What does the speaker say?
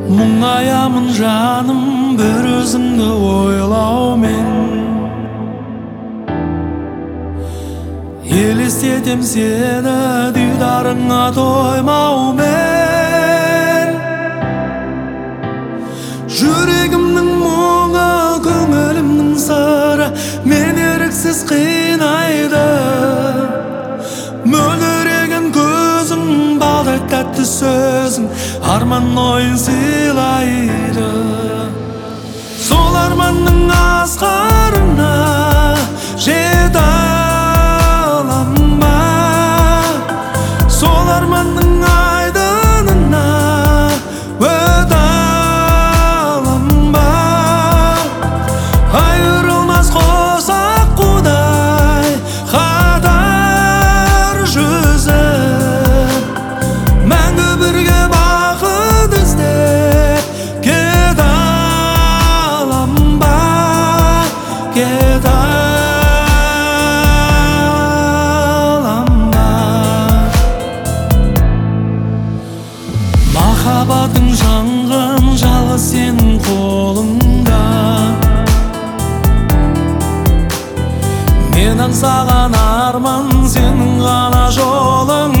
Мұңаямын жаным бір өзіңді ойлаумен, елестетем сені дидарыңа тоймаумен. Жүрегімнің мұңы, көңілімнің сыры мен еріксіз қинайды. Мөлдіреген көзің, балдай тәтті сөзің арман ойын сыйлайды. Сол арманның асқарына жете аламын ба? Сол арманның айдынына өте аламын ба? Айырылмас қосақ қудай қатар жүзіп, мәңгі бірге бақыт іздеп кете аламын ба? Кете аламын ба? Махаббатың жанған жалғыз сенің қолыңда. Мен аңсаған арман сенің ғана жолың.